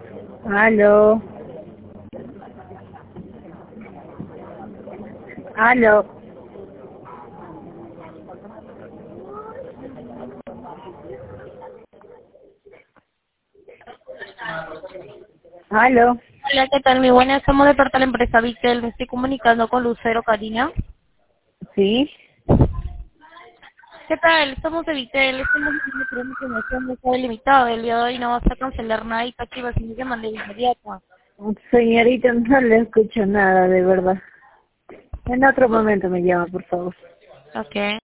Aló. Aló. Aló. Hola, ¿qué tal? Muy buenas, somos de parte de la empresa Vitel. Me estoy comunicando con Lucero, Karina. Sí. ¿Qué tal? Somos de Vitel. Estamos haciendo una información de estado limitado. El día de hoy no vas a cancelar nada y te activas sin que mande de inmediato. Señorita, no le escucho nada, de verdad. En otro momento me llama, por favor. Ok.